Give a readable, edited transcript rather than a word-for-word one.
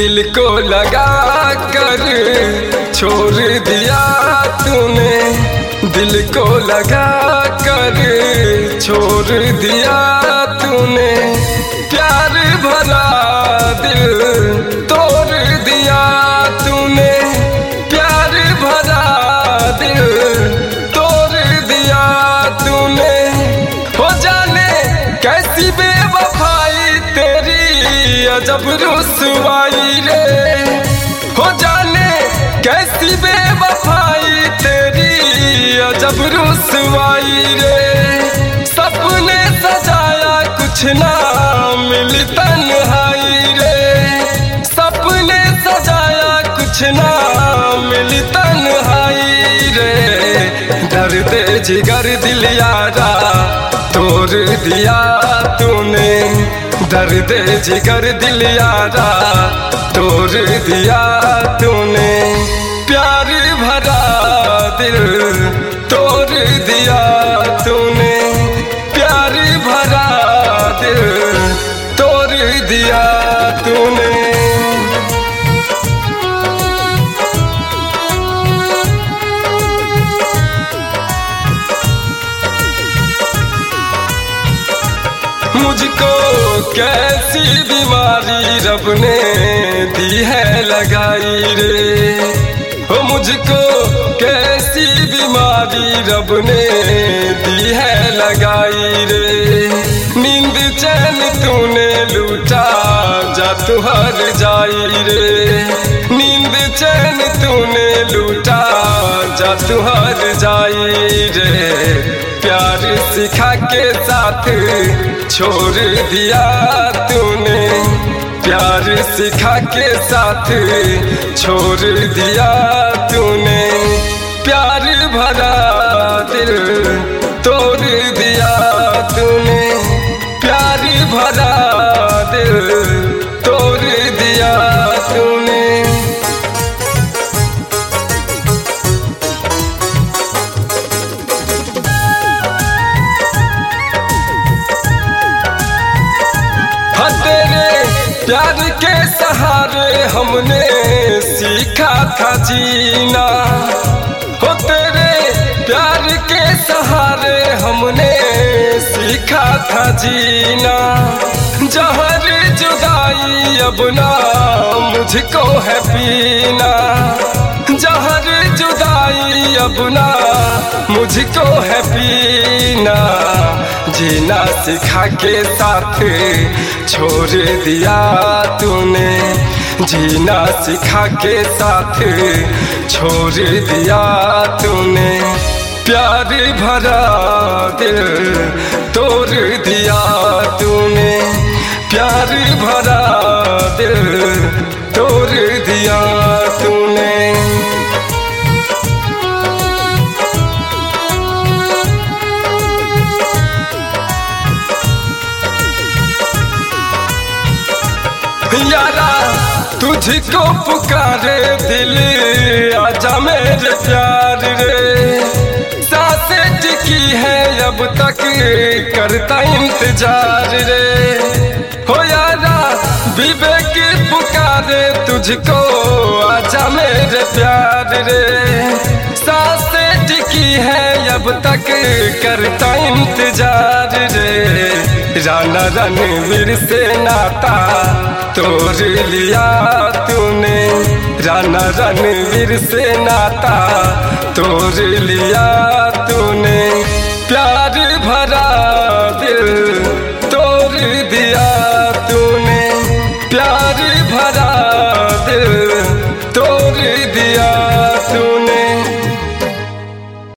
दिल को लगा कर छोड़ दिया तूने, दिल को लगा कर छोड़ दिया तूने, प्यार भरा दिल तोड़ दिया तूने, प्यार भरा दिल तोड़ दिया तूने। हो जाने कैसी बेवफाई तेरी अजब रुसवाई रे, हो जाने कैसी बेवफाई तेरी अजब रुसवाई रे। सपने सजाया कुछ ना मिली तन्हाई रे, सपने सजाया कुछ ना मिली तन्हाई रे। दर्द जिगर दिल यारा तोड़ दिया तूने, दर्द जिगर दिल यारा तोड़ दिया तूने, प्यार भरा दिल तोड़ दिया तूने, प्यार भरा दिल तोड़ दिया तूने। मुझको कैसी बीमारी रब ने दी है लगाई रे, हो मुझको कैसी बीमारी रब ने दी है लगाई रे। नींद चैन तूने लूटा जा तू हर जाई रे, नींद चैन तूने लूटा जा तू हर जाई रे। प्यार सिखा के साथ छोड़ दिया तूने, प्यार सिखा के साथ छोड़ दिया तूने, प्यार भरा दिल तोड़ दिया तूने, प्यार भरा दिल तोड़ दिया तूने। प्यार के सहारे हमने सीखा था जीना, हो तेरे प्यार के सहारे हमने सीखा था जीना। जहर जुदाई अब ना मुझको है पीना, जहर जुदाई अब ना मुझको है पीना। जीना सिखा के साथ छोड़ दिया तूने, जीना सिखा के साथ छोड़ दिया तूने, प्यार भरा दिल तोड़ दिया तूने, प्यार भरा दिल तोड़ दिया तूने। यारा तुझको पुकारे दिल आजा मेरे प्यार रे, सांसें टिकी है अब तक करता इंतजार रे। हो यारा विवेक पुकारे तुझको आजा मेरे प्यार रे, सांसें टिकी है अब तक करता इंतजार रे। राना रणवीर से नाता तोड़ लिया तूने, राना रणवीर से नाता तोड़ लिया तूने,